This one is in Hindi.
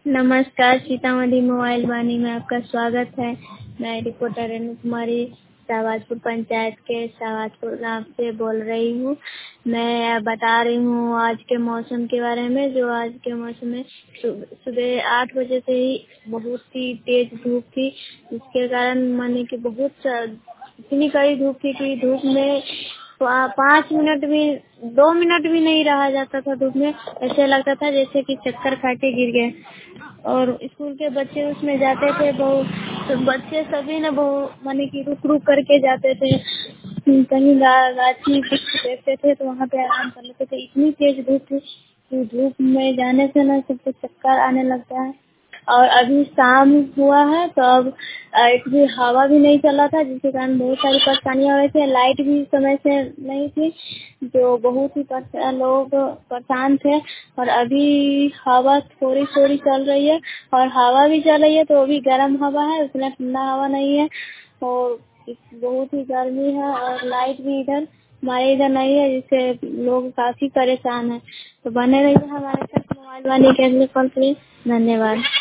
नमस्कार, सीतामढ़ी मोबाइल वाणी में आपका स्वागत है। मैं रिपोर्टर रेणु कुमारी शाहबाजपुर पंचायत के शाहबाजपुर गांव से बोल रही हूँ। मैं बता रही हूँ आज के मौसम के बारे में। जो आज के मौसम में सुबह 8 बजे से ही बहुत ही तेज धूप थी, जिसके कारण माने कि इतनी कड़ी धूप थी कि धूप में 5 मिनट भी 2 मिनट भी नहीं रहा जाता था। धूप में ऐसे लगता था जैसे कि चक्कर खा के गिर गए। और स्कूल के बच्चे उसमें जाते थे, तो बच्चे सभी ने माने कि रुक रुक करके जाते थे। कहीं गाछी देखते थे तो वहाँ पे आराम कर लेते थे। इतनी तेज धूप थी कि धूप में जाने से ना सबको चक्कर आने लगता है। और अभी शाम हुआ है तो अब एक भी हवा भी नहीं चला था, जिसके कारण बहुत सारी परेशानियां हो रही थी। लाइट भी समय से नहीं थी, जो बहुत ही लोग परेशान थे। और अभी हवा थोड़ी थोड़ी चल रही है, और हवा भी चल रही है तो वो भी गर्म हवा है, उतना ठंडा हवा नहीं है। और बहुत ही गर्मी है, और लाइट भी हमारे इधर नहीं है, जिससे लोग काफी परेशान हैं। तो बने रहिए हमारे साथ मोबाइल वाले के अगले कॉल पे। धन्यवाद।